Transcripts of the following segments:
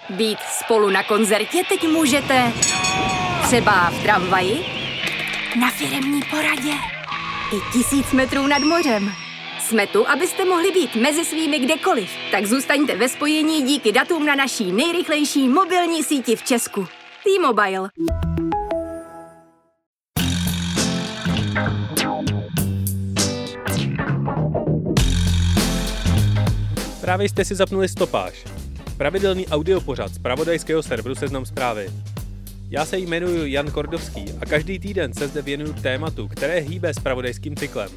Být spolu na koncertě teď můžete třeba v tramvaji, na firemní poradě i 1000 metrů nad mořem. Jsme tu, abyste mohli být mezi svými kdekoliv. Tak zůstaňte ve spojení díky datům na naší nejrychlejší mobilní síti v Česku. T-Mobile. Právě jste si zapnuli Stopáž. Pravidelný audiopořad z zpravodajského serveru Seznam Zprávy. Já se jmenuji Jan Kordovský a každý týden se zde věnuju tématu, které hýbe zpravodajským cyklem.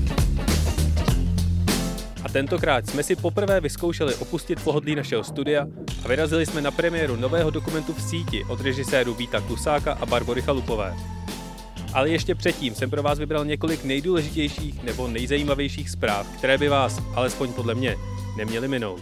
A tentokrát jsme si poprvé vyzkoušeli opustit pohodlí našeho studia a vyrazili jsme na premiéru nového dokumentu V síti od režisérů Víta Klusáka a Barbory Chalupové. Ale ještě předtím jsem pro vás vybral několik nejdůležitějších nebo nejzajímavějších zpráv, které by vás, alespoň podle mě, neměly minout.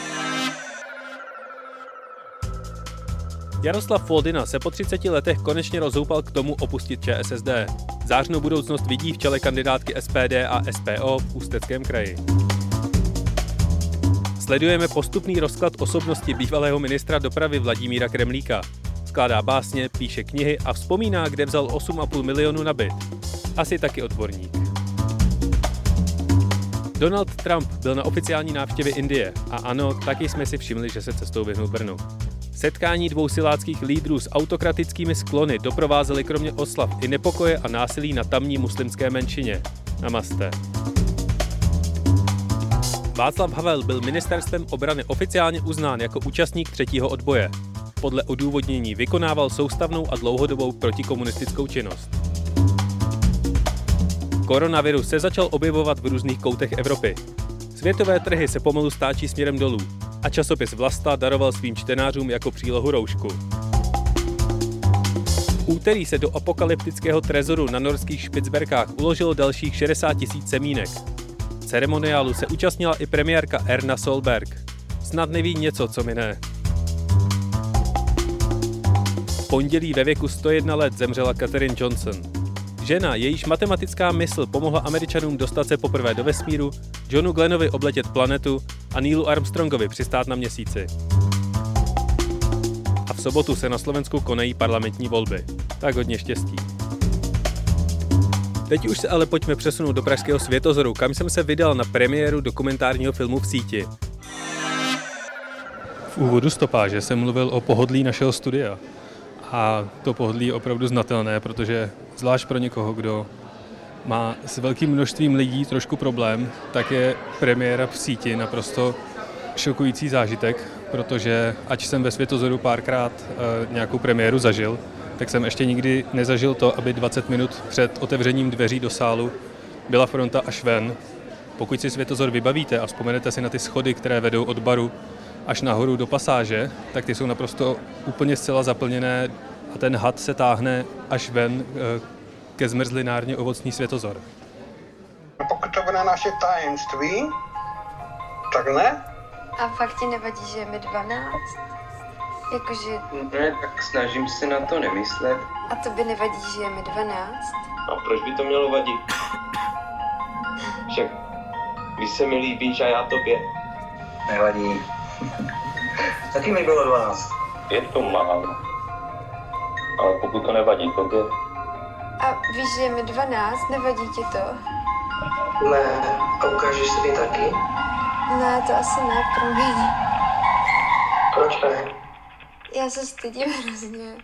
Jaroslav Foldyna se po 30 letech konečně rozhoupal k tomu opustit ČSSD. Zářnou budoucnost vidí v čele kandidátky SPD a SPO v Ústeckém kraji. Sledujeme postupný rozklad osobnosti bývalého ministra dopravy Vladimíra Kremlíka. Skládá básně, píše knihy a vzpomíná, kde vzal 8,5 milionu na byt. Asi taky odborník. Donald Trump byl na oficiální návštěvě Indie a ano, taky jsme si všimli, že se cestou vyhnul Brnu. Setkání dvou siláckých lídrů s autokratickými sklony doprovázely kromě oslav i nepokoje a násilí na tamní muslimské menšině. Namaste. Václav Havel byl ministerstvem obrany oficiálně uznán jako účastník třetího odboje. Podle odůvodnění vykonával soustavnou a dlouhodobou protikomunistickou činnost. Koronavirus se začal objevovat v různých koutech Evropy. Světové trhy se pomalu stáčí směrem dolů a časopis Vlasta daroval svým čtenářům jako přílohu roušku. V úterý se do apokalyptického trezoru na norských Špicberkách uložilo dalších 60 000 semínek. V ceremoniálu se účastnila i premiérka Erna Solberg. Snad neví něco, co mi ne. V pondělí ve věku 101 let zemřela Katherine Johnson. Žena, jejíž matematická mysl pomohla Američanům dostat se poprvé do vesmíru, Johnu Glennovi obletět planetu a Neilu Armstrongovi přistát na Měsíci. A v sobotu se na Slovensku konají parlamentní volby. Tak hodně štěstí. Teď už se ale pojďme přesunout do pražského Světozoru, kam jsem se vydal na premiéru dokumentárního filmu V síti. V úvodu Stopáže jsem mluvil o pohodlí našeho studia. A to pohodlí je opravdu znatelné, protože zvlášť pro někoho, kdo má s velkým množstvím lidí trošku problém, tak je premiéra V síti naprosto šokující zážitek, protože ať jsem ve Světozoru párkrát nějakou premiéru zažil, tak jsem ještě nikdy nezažil to, aby 20 minut před otevřením dveří do sálu byla fronta až ven. Pokud si Světozor vybavíte a vzpomenete si na ty schody, které vedou od baru až nahoru do pasáže, tak ty jsou naprosto úplně zcela zaplněné a ten had se táhne až ven ke zmrzlinárně ovocný Světozor. Pokud to bude naše tajemství, tak ne? A fakt ti nevadí, že je mi 12? Jakože... Ne, tak snažím se na to nemyslet. A to by nevadí, že je mi 12? A proč by to mělo vadit? Však vy se mi líbíš a já tobě. Nevadí. Taky mi bylo 12. Je to málo. Ale pokud to nevadí tobě... A víš, že je mi 12? Nevadí ti to? Ne, a ukážeš se mi taky? Ne, to asi ne, promiň. Proč ne? Já se stydím hrozně.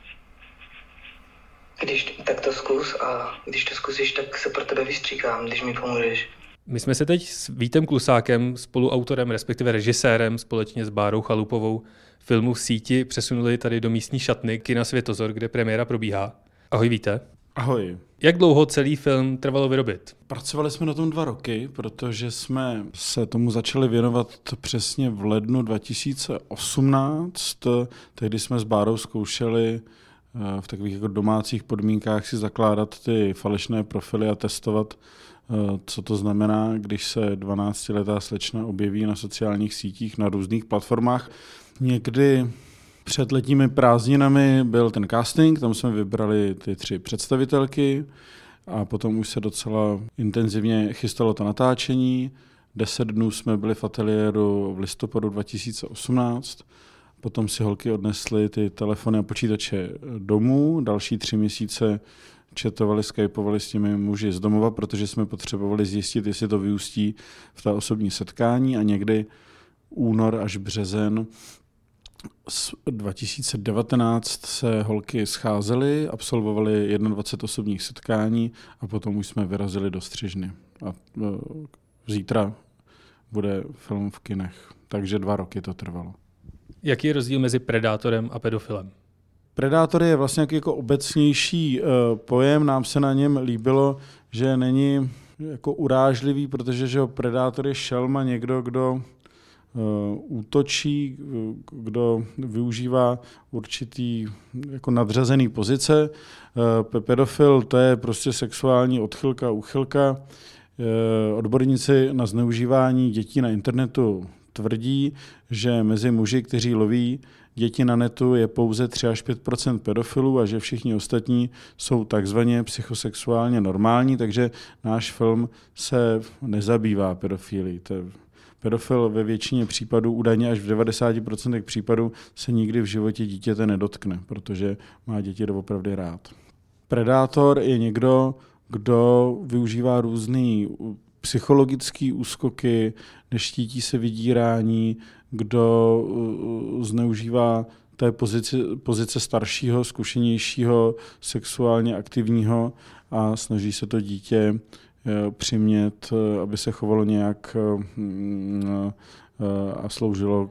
Tak to zkus a když to zkusíš, tak se pro tebe vystříkám, když mi pomůžeš. My jsme se teď s Vítem Klusákem, spoluautorem, respektive režisérem, společně s Bárou Chalupovou filmu V síti přesunuli tady do místní šatny kina Světozor, kde premiéra probíhá. Ahoj Víte. Ahoj. Jak dlouho celý film trvalo vyrobit? Pracovali jsme na tom 2 roky, protože jsme se tomu začali věnovat přesně v lednu 2018. Tehdy jsme s Bárou zkoušeli v takových jako domácích podmínkách si zakládat ty falešné profily a testovat, co to znamená, když se 12letá slečna objeví na sociálních sítích na různých platformách. Někdy před letními prázdninami byl ten casting, tam jsme vybrali ty 3 představitelky a potom už se docela intenzivně chystalo to natáčení. 10 dnů jsme byli v ateliéru v listopadu 2018 Potom si holky odnesly ty telefony a počítače domů, další 3 měsíce chatovali, skypovali s těmi muži z domova, protože jsme potřebovali zjistit, jestli to vyústí v ta osobní setkání a někdy únor až březen 2019 se holky scházely, absolvovali 21 osobních setkání a potom už jsme vyrazili do Střižny. A zítra bude film v kinech, takže 2 roky to trvalo. Jaký je rozdíl mezi predátorem a pedofilem? Predátor je vlastně jako obecnější pojem, nám se na něm líbilo, že není jako urážlivý, protože že predátor je šelma, někdo, kdo útočí, kdo využívá určitý jako nadřazený pozice. Pedofil to je prostě sexuální odchylka, úchylka. Odborníci na zneužívání dětí na internetu tvrdí, že mezi muži, kteří loví děti na netu, je pouze 3-5% pedofilů a že všichni ostatní jsou takzvaně psychosexuálně normální, takže náš film se nezabývá pedofilí. Pedofil ve většině případů, údajně až v 90% případů, se nikdy v životě dítěte nedotkne, protože má děti doopravdy rád. Predátor je někdo, kdo využívá různý psychologické úskoky, neštítí se vydírání, kdo zneužívá té pozice staršího, zkušenějšího, sexuálně aktivního a snaží se to dítě přimět, aby se chovalo nějak a sloužilo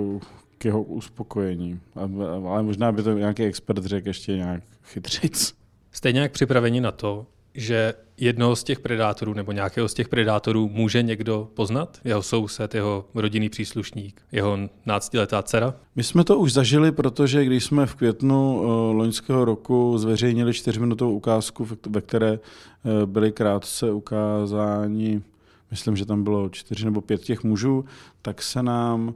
k jeho uspokojení. Ale možná by to nějaký expert řekl ještě nějak chytřejc. Jste nějak připraveni na to, že jednoho z těch predátorů nebo nějakého z těch predátorů může někdo poznat? Jeho soused, jeho rodinný příslušník, jeho 12letá dcera? My jsme to už zažili, protože když jsme v květnu loňského roku zveřejnili 4minutovou ukázku, ve které byly krátce ukázáni, myslím, že tam bylo 4 nebo 5 těch mužů, tak se nám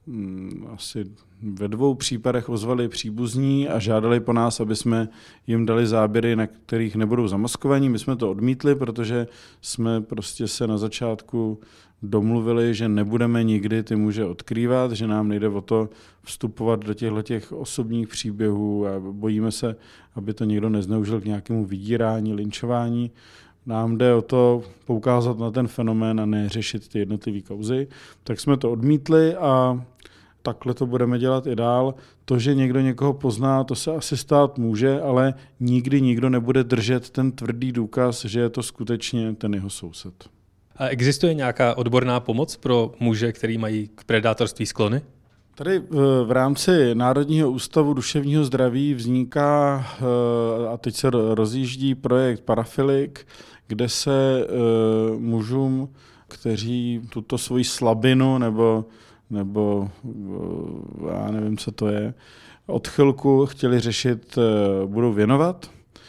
asi ve 2 případech ozvali příbuzní a žádali po nás, aby jsme jim dali záběry, na kterých nebudou zamaskovaní. My jsme to odmítli, protože jsme prostě se na začátku domluvili, že nebudeme nikdy ty muže odkrývat, že nám nejde o to vstupovat do těch osobních příběhů a bojíme se, aby to někdo nezneužil k nějakému vydírání, linčování. Nám jde o to poukázat na ten fenomén a neřešit ty jednotlivé kauzy. Tak jsme to odmítli a takhle to budeme dělat i dál. To, že někdo někoho pozná, to se asi stát může, ale nikdy nikdo nebude držet ten tvrdý důkaz, že je to skutečně ten jeho soused. A existuje nějaká odborná pomoc pro muže, který mají k predátorství sklony? Tady v rámci Národního ústavu duševního zdraví vzniká, a teď se rozjíždí projekt Parafilik, kde se mužům, kteří tuto svoji slabinu nebo já nevím, co to je, odchylku chtěli řešit, budou věnovat.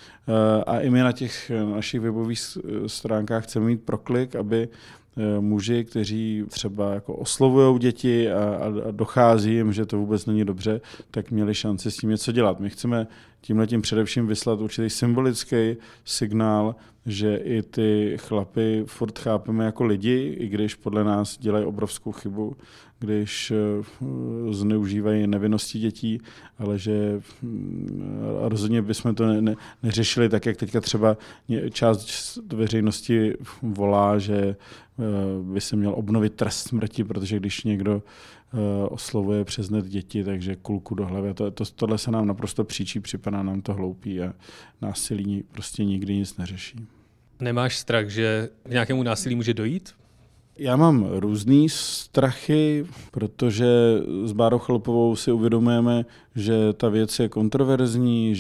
A i my na těch našich webových stránkách chceme mít proklik, aby muži, kteří třeba jako oslovují děti a dochází jim, že to vůbec není dobře, tak měli šanci s tím něco dělat. My chceme tímhletím především vyslat určitý symbolický signál, že i ty chlapy furt chápeme jako lidi, i když podle nás dělají obrovskou chybu, když zneužívají nevinnosti dětí, ale že rozhodně bychom to neřešili tak, jak teďka třeba část veřejnosti volá, že by se měl obnovit trest smrti, protože když někdo oslovuje přes net děti, takže kulku do hlavy. Tohle se nám naprosto příčí, připadá nám to hloupý a násilí prostě nikdy nic neřeší. Nemáš strach, že k nějakému násilí může dojít? Já mám různý strachy, protože s Bárou Chalupovou si uvědomujeme, že ta věc je kontroverzní,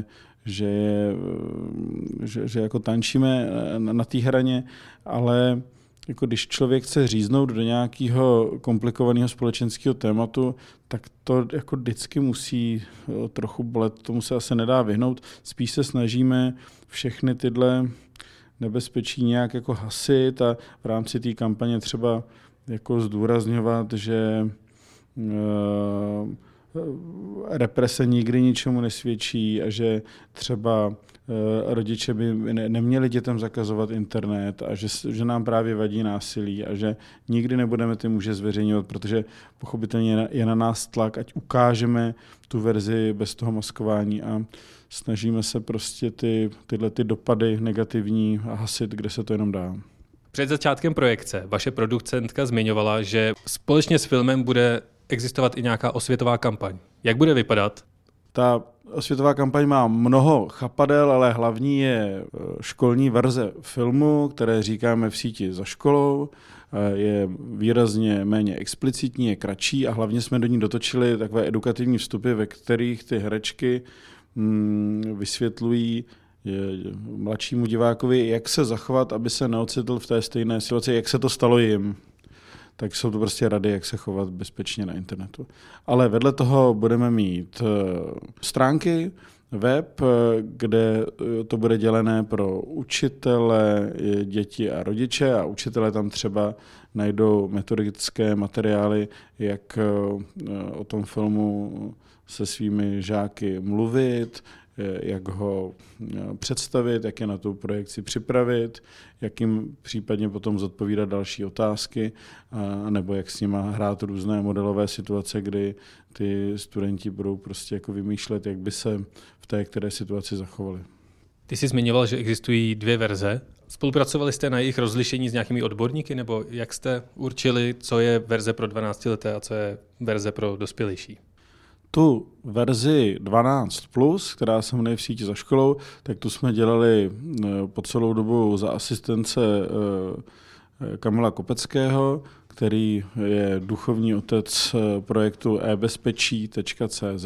že jako tančíme na té hraně, ale jako když člověk chce říznout do nějakého komplikovaného společenského tématu, tak to jako vždycky musí trochu bolet, tomu se asi nedá vyhnout. Spíš se snažíme všechny tyhle nebezpečí nějak jako hasit a v rámci té kampaně třeba jako zdůrazňovat, že represe nikdy ničemu nesvědčí a že třeba rodiče by neměli dětem zakazovat internet a že nám právě vadí násilí a že nikdy nebudeme ty muže zveřejňovat, protože pochopitelně je na nás tlak, ať ukážeme tu verzi bez toho maskování a snažíme se prostě tyhle dopady negativní hasit, kde se to jenom dá. Před začátkem projekce vaše producentka zmiňovala, že společně s filmem bude existovat i nějaká osvětová kampaň. Jak bude vypadat? Ta osvětová kampaň má mnoho chapadel, ale hlavní je školní verze filmu, které říkáme v síti za školou. Je výrazně méně explicitní, je kratší a hlavně jsme do ní dotočili takové edukativní vstupy, ve kterých ty herečky vysvětlují mladšímu divákovi, jak se zachovat, aby se neocitl v té stejné situaci, jak se to stalo jim. Tak jsou to prostě rady, jak se chovat bezpečně na internetu. Ale vedle toho budeme mít stránky, web, kde to bude dělené pro učitele, děti a rodiče a učitele tam třeba najdou metodické materiály, jak o tom filmu se svými žáky mluvit, jak ho představit, jak je na tu projekci připravit, jak jim případně potom zodpovídat další otázky, nebo jak s nima hrát různé modelové situace, kdy ty studenti budou prostě jako vymýšlet, jak by se v té které situaci zachovali. Ty jsi zmiňoval, že existují 2 verze. Spolupracovali jste na jejich rozlišení s nějakými odborníky, nebo jak jste určili, co je verze pro 12leté a co je verze pro dospělejší? Tu verzi 12+, která se jmenuje v síti za školou, tak tu jsme dělali po celou dobu za asistence Kamila Kopeckého, který je duchovní otec projektu ebezpečí.cz.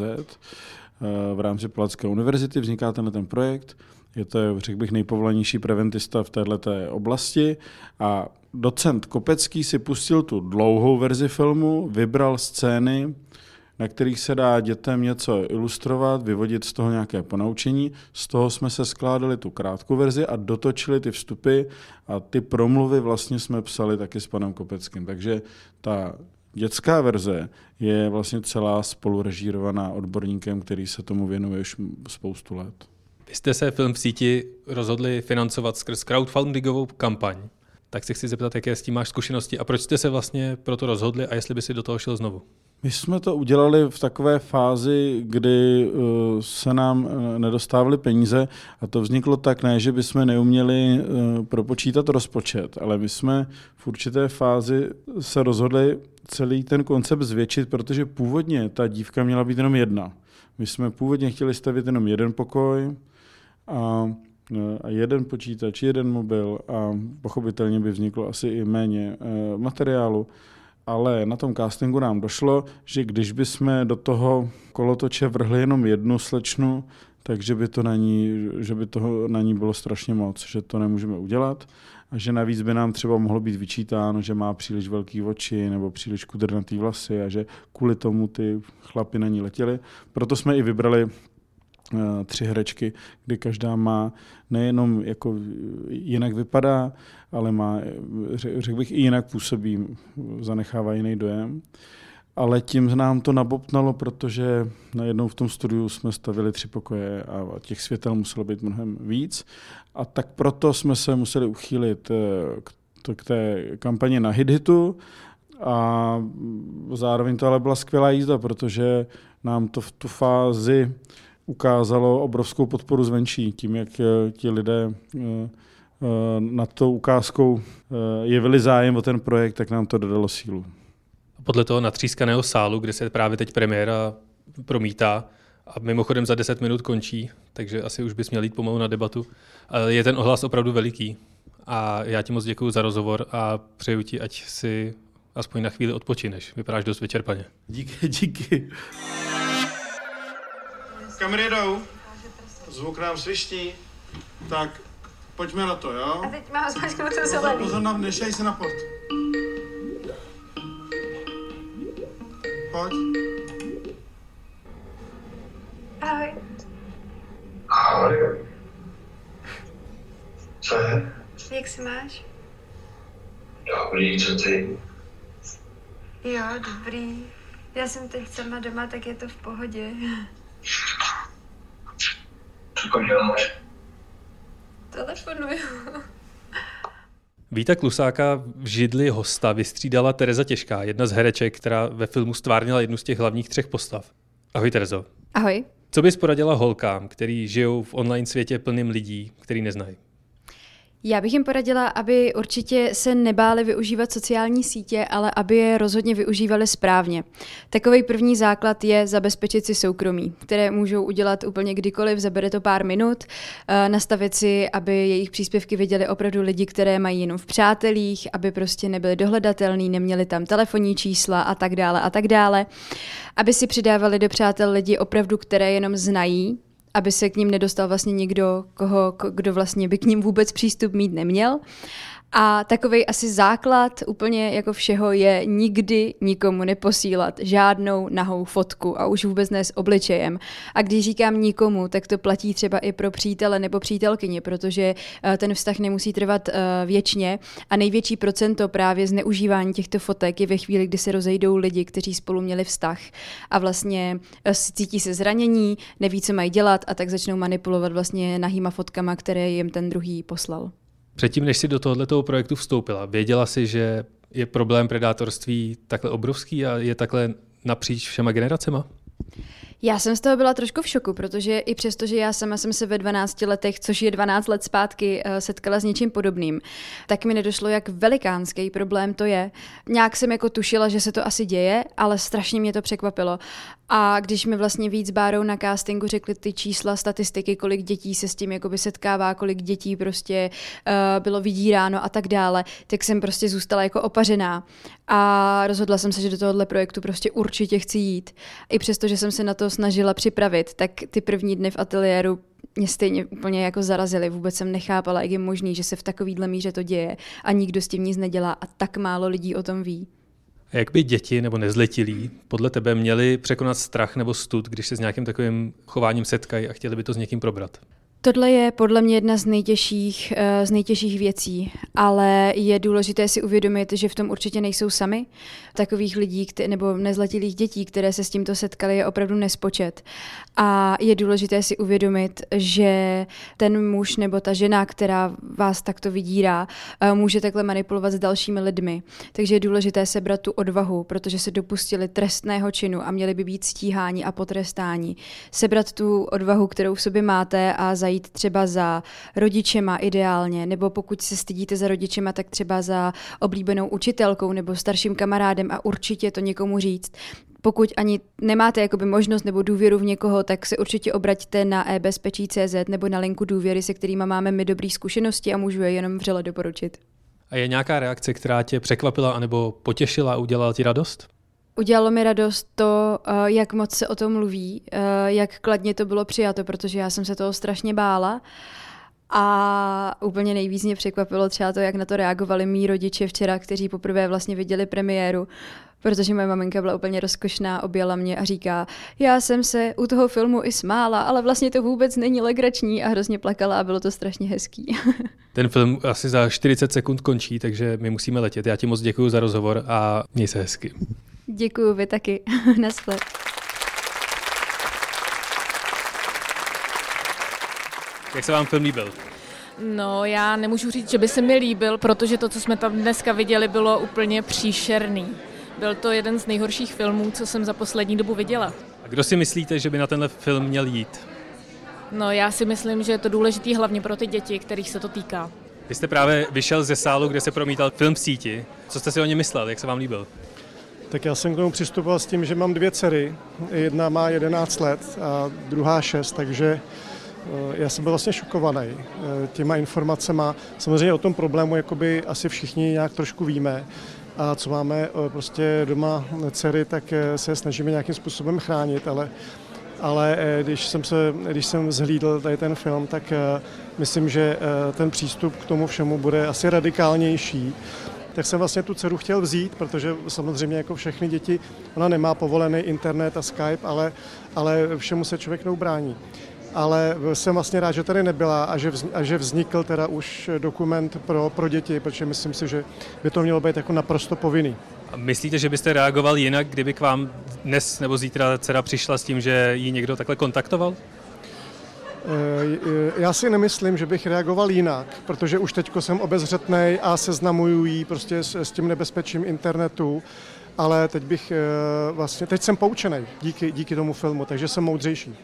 V rámci Palackého univerzity vzniká ten projekt. Je to, řekl bych, nejpovolanější preventista v této oblasti a docent Kopecký si pustil tu dlouhou verzi filmu, vybral scény, na kterých se dá dětem něco ilustrovat, vyvodit z toho nějaké ponaučení. Z toho jsme se skládali tu krátkou verzi a dotočili ty vstupy a ty promluvy vlastně jsme psali taky s panem Kopeckým. Takže ta dětská verze je vlastně celá spolurežírovaná odborníkem, který se tomu věnuje už spoustu let. Vy jste se film v síti rozhodli financovat skrz crowdfundingovou kampaň. Tak se chci zeptat, jaké s tím máš zkušenosti a proč jste se vlastně pro to rozhodli a jestli by si do toho šel znovu? My jsme to udělali v takové fázi, kdy se nám nedostávaly peníze a to vzniklo tak, ne, že bychom neuměli propočítat rozpočet, ale my jsme v určité fázi se rozhodli celý ten koncept zvětšit, protože původně ta dívka měla být jenom jedna. My jsme původně chtěli stavět jenom jeden pokoj a jeden počítač, jeden mobil a pochopitelně by vzniklo asi i méně materiálu. Ale na tom castingu nám došlo, že když bychom do toho kolotoče vrhli jenom jednu slečnu, takže by toho na ní bylo strašně moc, že to nemůžeme udělat a že navíc by nám třeba mohlo být vyčítáno, že má příliš velký oči nebo příliš kudrnatý vlasy a že kvůli tomu ty chlapi na ní letěli. Proto jsme i vybrali 3 herečky, kdy každá má nejenom jako jinak vypadá, ale má, řekl bych, i jinak působí, zanechává jiný dojem. Ale tím nám to nabobtnalo, protože najednou v tom studiu jsme stavili 3 pokoje a těch světel muselo být mnohem víc. A tak proto jsme se museli uchýlit k té kampani na HitHitu a zároveň to ale byla skvělá jízda, protože nám to v tu fázi ukázalo obrovskou podporu zvenčí, tím, jak ti lidé nad tou ukázkou jevili zájem o ten projekt, tak nám to dodalo sílu. Podle toho natřískaného sálu, kde se právě teď premiéra promítá a mimochodem za 10 minut končí, takže asi už bys měl jít pomalu na debatu, je ten ohlas opravdu veliký. A já ti moc děkuju za rozhovor a přeju ti, ať si aspoň na chvíli odpočineš. Vypadáš dost vyčerpaně. Díky. Kamery jedou, zvuk nám sviští, tak pojďme na to, jo? A teď mám zmačknout to zelený. Pozor, nešej se na port. Pojď. Ahoj. Ahoj. Co je? Jak se máš? Dobrý, co ty? Jo, dobrý. Já jsem teď sama doma, tak je to v pohodě. Co děláš? Telefonuju. Víta Klusáka v židli hosta vystřídala Tereza Těžká, jedna z hereček, která ve filmu stvárnila jednu z těch hlavních 3 postav. Ahoj Terezo. Ahoj. Co bys poradila holkám, který žijou v online světě plným lidí, který neznají? Já bych jim poradila, aby určitě se nebáli využívat sociální sítě, ale aby je rozhodně využívali správně. Takový první základ je zabezpečit si soukromí, které můžou udělat úplně kdykoliv, zabere to pár minut, nastavit si, aby jejich příspěvky viděli opravdu lidi, které mají jenom v přátelích, aby prostě nebyli dohledatelný, neměli tam telefonní čísla a tak dále, aby si přidávali do přátel lidi opravdu, které jenom znají, aby se k ním nedostal vlastně někdo, kdo vlastně by k ním vůbec přístup mít neměl. A takovej asi základ úplně jako všeho je nikdy nikomu neposílat žádnou nahou fotku a už vůbec ne s obličejem. A když říkám nikomu, tak to platí třeba i pro přítele nebo přítelkyni, protože ten vztah nemusí trvat věčně a největší procento právě zneužívání těchto fotek je ve chvíli, kdy se rozejdou lidi, kteří spolu měli vztah a vlastně cítí se zranění, neví, co mají dělat a tak začnou manipulovat vlastně nahýma fotkama, které jim ten druhý poslal. Předtím, než jsi do tohoto projektu vstoupila, věděla jsi, že je problém predátorství takhle obrovský a je takhle napříč všema generacema? Já jsem z toho byla trošku v šoku, protože i přesto, že já sama jsem se ve 12 letech, což je 12 let zpátky, setkala s něčím podobným, tak mi nedošlo, jak velikánský problém to je. Nějak jsem jako tušila, že se to asi děje, ale strašně mě to překvapilo. A když mi vlastně víc Bárou na castingu řekli ty čísla, statistiky, kolik dětí se s tím jakoby setkává, kolik dětí prostě bylo vydíráno a tak dále, tak jsem prostě zůstala jako opařená. A rozhodla jsem se, že do tohohle projektu prostě určitě chci jít. I přesto, že jsem se na to snažila připravit, tak ty první dny v ateliéru mě stejně úplně jako zarazily. Vůbec jsem nechápala, jak je možný, že se v takovýhle míře to děje a nikdo s tím nic nedělá a tak málo lidí o tom ví. A jak by děti nebo nezletilí podle tebe měli překonat strach nebo stud, když se s nějakým takovým chováním setkají a chtěli by to s někým probrat? Tohle je podle mě jedna z nejtěžších věcí, ale je důležité si uvědomit, že v tom určitě nejsou sami. Takových lidí nebo nezletilých dětí, které se s tímto setkaly, je opravdu nespočet. A je důležité si uvědomit, že ten muž nebo ta žena, která vás takto vydírá, může takhle manipulovat s dalšími lidmi. Takže je důležité sebrat tu odvahu, protože se dopustili trestného činu a měli by být stíháni a potrestáni. Sebrat tu odvahu, kterou v sobě máte a zajít třeba za rodičema ideálně, nebo pokud se stydíte za rodičema, tak třeba za oblíbenou učitelkou nebo starším kamarádem a určitě to někomu říct. Pokud ani nemáte jakoby možnost nebo důvěru v někoho, tak se určitě obraťte na eBezpečí.cz nebo na linku důvěry, se kterýma máme my dobré zkušenosti a můžu je jenom vřele doporučit. A je nějaká reakce, která tě překvapila anebo potěšila a udělala ti radost? Udělalo mi radost to, jak moc se o tom mluví, jak kladně to bylo přijato, protože já jsem se toho strašně bála. A úplně nejvíc mě překvapilo třeba to, jak na to reagovali mý rodiče včera, kteří poprvé vlastně viděli premiéru, protože moje maminka byla úplně rozkošná, objela mě a říká, já jsem se u toho filmu i smála, ale vlastně to vůbec není legrační a hrozně plakala a bylo to strašně hezký. Ten film asi za 40 sekund končí, takže my musíme letět. Já ti moc děkuju za rozhovor a měj se hezky. Děkuju, vy taky. Naschle. Jak se vám film líbil? No, já nemůžu říct, že by se mi líbil, protože to, co jsme tam dneska viděli, bylo úplně příšerný. Byl to jeden z nejhorších filmů, co jsem za poslední dobu viděla. A kdo si myslíte, že by na tenhle film měl jít? No, já si myslím, že je to důležitý hlavně pro ty děti, kterých se to týká. Vy jste právě vyšel ze sálu, kde se promítal film v síti. Co jste si o něm myslel? Jak se vám líbil? Tak já jsem k tomu přistupoval s tím, že mám 2 dcery. Jedna má 11 let a druhá 6, takže já jsem byl vlastně šokovaný těma informacema. Samozřejmě o tom problému jakoby asi všichni nějak trošku víme. A co máme prostě doma dcery, tak se snažíme nějakým způsobem chránit, ale když jsem zhlídl tady ten film, tak myslím, že ten přístup k tomu všemu bude asi radikálnější. Tak jsem vlastně tu dceru chtěl vzít, protože samozřejmě jako všechny děti, ona nemá povolený internet a Skype, ale všemu se člověk neubrání. Ale jsem vlastně rád, že tady nebyla a že vznikl teda už dokument pro děti, protože myslím si, že by to mělo být jako naprosto povinný. A myslíte, že byste reagoval jinak, kdyby k vám dnes nebo zítra dcera přišla s tím, že ji někdo takhle kontaktoval? Já si nemyslím, že bych reagoval jinak, protože už teďko jsem obezřetnej a seznamuju jí prostě s tím nebezpečím internetu, ale teď jsem poučenej díky tomu filmu, takže jsem moudřejší.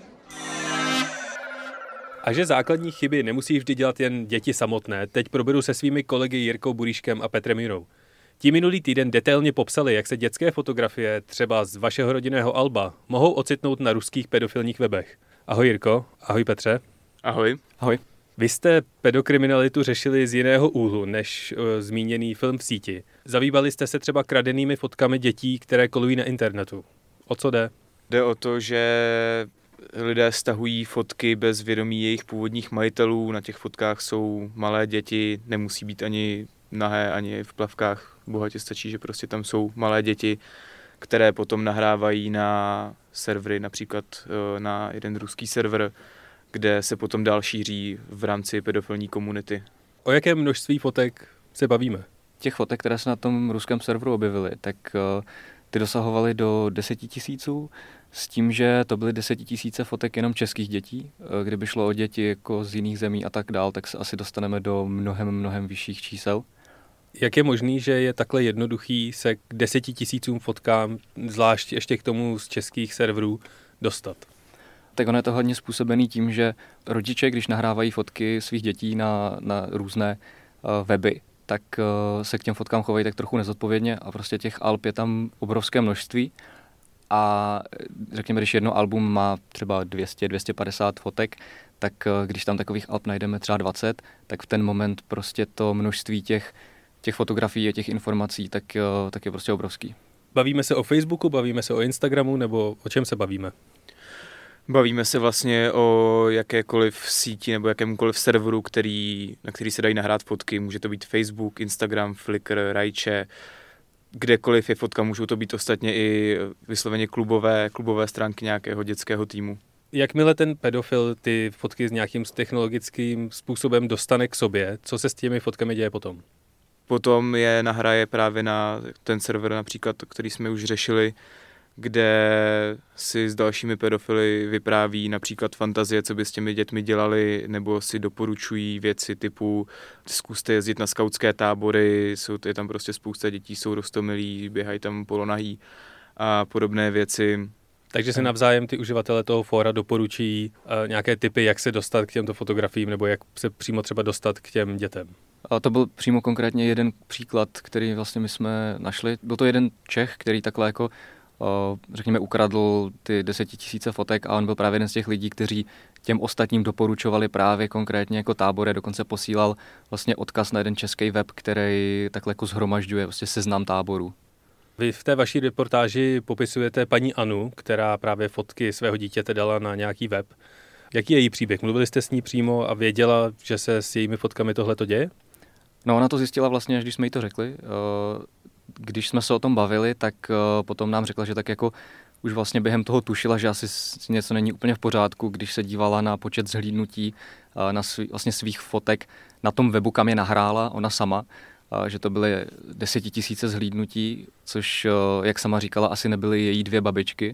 A že základní chyby nemusí vždy dělat jen děti samotné, teď proberu se svými kolegy Jirkou Buríškem a Petrem Jurou. Ti minulý týden detailně popsali, jak se dětské fotografie, třeba z vašeho rodinného alba, mohou ocitnout na ruských pedofilních webech. Ahoj Jirko, ahoj Petře. Ahoj. Ahoj. Vy jste pedokriminalitu řešili z jiného úhlu než zmíněný film v síti. Zabývali jste se třeba kradenými fotkami dětí, které kolují na internetu. O co jde? Jde o to, že lidé stahují fotky bez vědomí jejich původních majitelů. Na těch fotkách jsou malé děti, nemusí být ani nahé, ani v plavkách. Bohatě stačí, že prostě tam jsou malé děti, které potom nahrávají na servery, například na jeden ruský server, kde se potom dál šíří v rámci pedofilní komunity. O jaké množství fotek se bavíme? Těch fotek, které se na tom ruském serveru objevily, tak ty dosahovaly do 10 000, s tím, že to byly 10 000 fotek jenom českých dětí. Kdyby šlo o děti jako z jiných zemí a tak dál, tak se asi dostaneme do mnohem vyšších čísel. Jak je možný, že je takhle jednoduchý se k 10 000 fotkám, zvlášť ještě k tomu z českých serverů, dostat? Tak ono je to hodně způsobený tím, že rodiče, když nahrávají fotky svých dětí na různé weby, tak se k těm fotkám chovají tak trochu nezodpovědně a prostě těch alb je tam obrovské množství. A řekněme, když jedno album má třeba 200-250 fotek, tak když tam takových alb najdeme třeba 20, tak v ten moment prostě to množství těch fotografií a těch informací tak je prostě obrovský. Bavíme se o Facebooku, bavíme se o Instagramu, nebo o čem se bavíme? Bavíme se vlastně o jakékoliv síti nebo jakémukoliv serveru, na který se dají nahrát fotky. Může to být Facebook, Instagram, Flickr, Rajče, kdekoliv je fotka, můžou to být ostatně i vysloveně klubové stránky nějakého dětského týmu. Jakmile ten pedofil ty fotky s nějakým technologickým způsobem dostane k sobě, co se s těmi fotkami děje potom? Potom je nahraje právě na ten server například, který jsme už řešili, kde si s dalšími pedofily vypráví například fantazie, co by s těmi dětmi dělali, nebo si doporučují věci typu zkuste jezdit na skautské tábory, je tam prostě spousta dětí, jsou roztomilí, běhají tam polonahý a podobné věci. Takže se navzájem ty uživatelé toho fóra doporučí nějaké tipy, jak se dostat k těmto fotografiím, nebo jak se přímo třeba dostat k těm dětem. A to byl přímo konkrétně jeden příklad, který vlastně my jsme našli. Byl to jeden Čech, který takhle jako řekněme ukradl ty 10 000 fotek a on byl právě jeden z těch lidí, kteří těm ostatním doporučovali právě konkrétně jako tábory, dokonce posílal vlastně odkaz na jeden český web, který takhle jako shromažďuje vlastně seznam táborů. Vy v té vaší reportáži popisujete paní Anu, která právě fotky svého dítěte dala na nějaký web. Jaký je její příběh? Mluvili jste s ní přímo a věděla, že se s jejími fotkami tohleto děje? No, ona to zjistila vlastně, až když jsme jí to řekli. Když jsme se o tom bavili, tak potom nám řekla, že tak jako už vlastně během toho tušila, že asi něco není úplně v pořádku, když se dívala na počet zhlídnutí na vlastně svých fotek na tom webu, kam je nahrála ona sama, že to byly 10 000 zhlídnutí, což, jak sama říkala, asi nebyly její 2 babičky.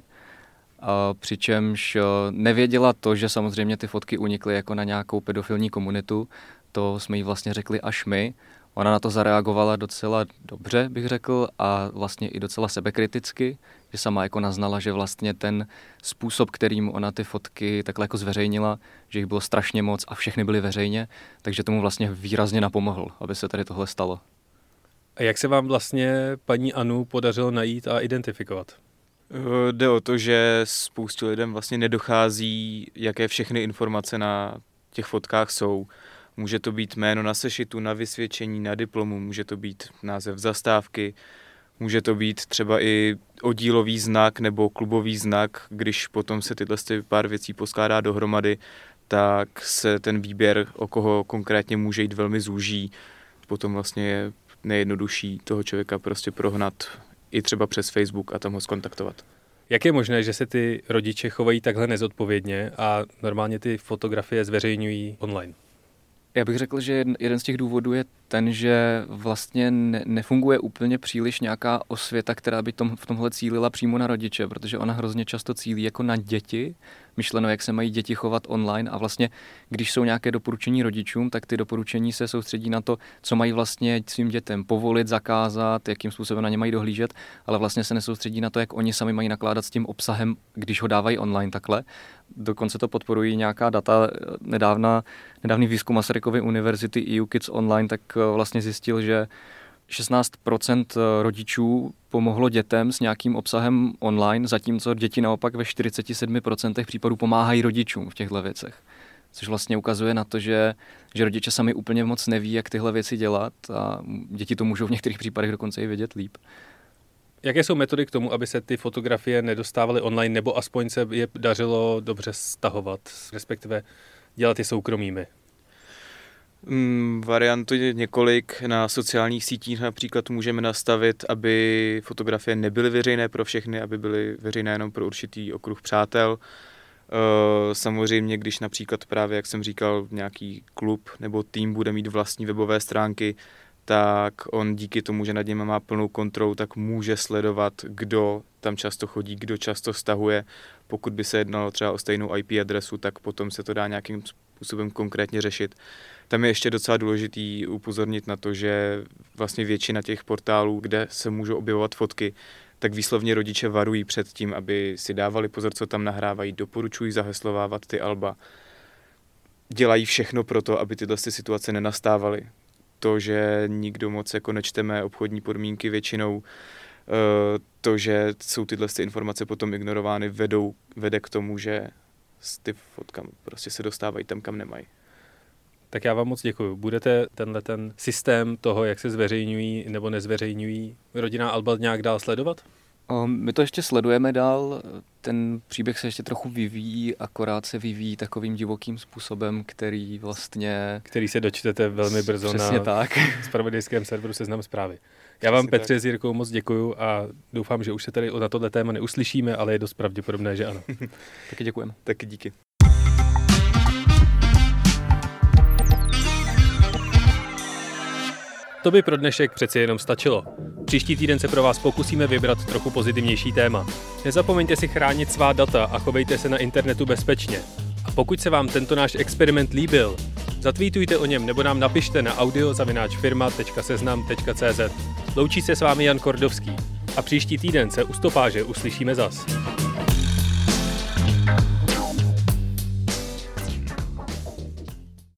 Přičemž nevěděla to, že samozřejmě ty fotky unikly jako na nějakou pedofilní komunitu, to jsme jí vlastně řekli až my. Ona na to zareagovala docela dobře, bych řekl, a vlastně i docela sebekriticky, že sama jako naznala, že vlastně ten způsob, kterým ona ty fotky takhle jako zveřejnila, že jich bylo strašně moc a všechny byly veřejně, takže tomu vlastně výrazně napomohl, aby se tady tohle stalo. A jak se vám vlastně paní Anu podařilo najít a identifikovat? Jde o to, že spoustě lidem vlastně nedochází, jaké všechny informace na těch fotkách jsou. Může to být jméno na sešitu, na vysvědčení, na diplomu, může to být název zastávky, může to být třeba i oddílový znak nebo klubový znak. Když potom se tyhle pár věcí poskládá dohromady, tak se ten výběr, o koho konkrétně může jít, velmi zúží. Potom vlastně je nejjednodušší toho člověka prostě prohnat i třeba přes Facebook a tam ho zkontaktovat. Jak je možné, že se ty rodiče chovají takhle nezodpovědně a normálně ty fotografie zveřejňují online? Já bych řekl, že jeden z těch důvodů je ten, že vlastně nefunguje úplně příliš nějaká osvěta, která by v tomhle cílila přímo na rodiče, protože ona hrozně často cílí jako na děti, myšleno, jak se mají děti chovat online a vlastně, když jsou nějaké doporučení rodičům, tak ty doporučení se soustředí na to, co mají vlastně svým dětem povolit, zakázat, jakým způsobem na ně mají dohlížet, ale vlastně se nesoustředí na to, jak oni sami mají nakládat s tím obsahem, když ho dávají online takhle. Dokonce to podporují nějaká data. Nedávný výzkum Masarykovy univerzity EU Kids Online tak vlastně zjistil, že 16% rodičů pomohlo dětem s nějakým obsahem online, zatímco děti naopak ve 47% případů pomáhají rodičům v těchto věcech. Což vlastně ukazuje na to, že rodiče sami úplně moc neví, jak tyhle věci dělat a děti to můžou v některých případech dokonce i vědět líp. Jaké jsou metody k tomu, aby se ty fotografie nedostávaly online, nebo aspoň se je dařilo dobře stahovat, respektive dělat je soukromými? Variantů je několik. Na sociálních sítích například můžeme nastavit, aby fotografie nebyly veřejné pro všechny, aby byly veřejné jenom pro určitý okruh přátel. Samozřejmě, když například právě, jak jsem říkal, nějaký klub nebo tým bude mít vlastní webové stránky, tak on díky tomu, že nad něm má plnou kontrolu, tak může sledovat, kdo tam často chodí, kdo často stahuje. Pokud by se jednalo třeba o stejnou IP adresu, tak potom se to dá nějakým způsobem konkrétně řešit. Tam je ještě docela důležitý upozornit na to, že vlastně většina těch portálů, kde se můžou objevovat fotky, tak výslovně rodiče varují před tím, aby si dávali pozor, co tam nahrávají, doporučují zaheslovávat ty alba. Dělají všechno pro to, aby tyhle situace nenastávaly. To, že nikdo moc jako nečteme obchodní podmínky většinou, to, že jsou tyhle informace potom ignorovány, vede k tomu, že ty fotkami prostě se dostávají tam, kam nemají. Tak já vám moc děkuju. Budete ten systém toho, jak se zveřejňují nebo nezveřejňují rodinná alba nějak dál sledovat? My to ještě sledujeme dál. Ten příběh se ještě trochu vyvíjí, akorát se vyvíjí takovým divokým způsobem, který se dočtete velmi brzo na zpravodajském serveru Seznam Zprávy. Já vám, Petře, s Jirkou moc děkuju a doufám, že už se tady na tohle téma neuslyšíme, ale je dost pravděpodobné, že ano. Taky děkujeme. Taky díky. To by pro dnešek přeci jenom stačilo. Příští týden se pro vás pokusíme vybrat trochu pozitivnější téma. Nezapomeňte si chránit svá data a chovejte se na internetu bezpečně. A pokud se vám tento náš experiment líbil, zatweetujte o něm nebo nám napište na audio@firma.seznam.cz. Loučí se s vámi Jan Kordovský a příští týden se u stopáže uslyšíme zas.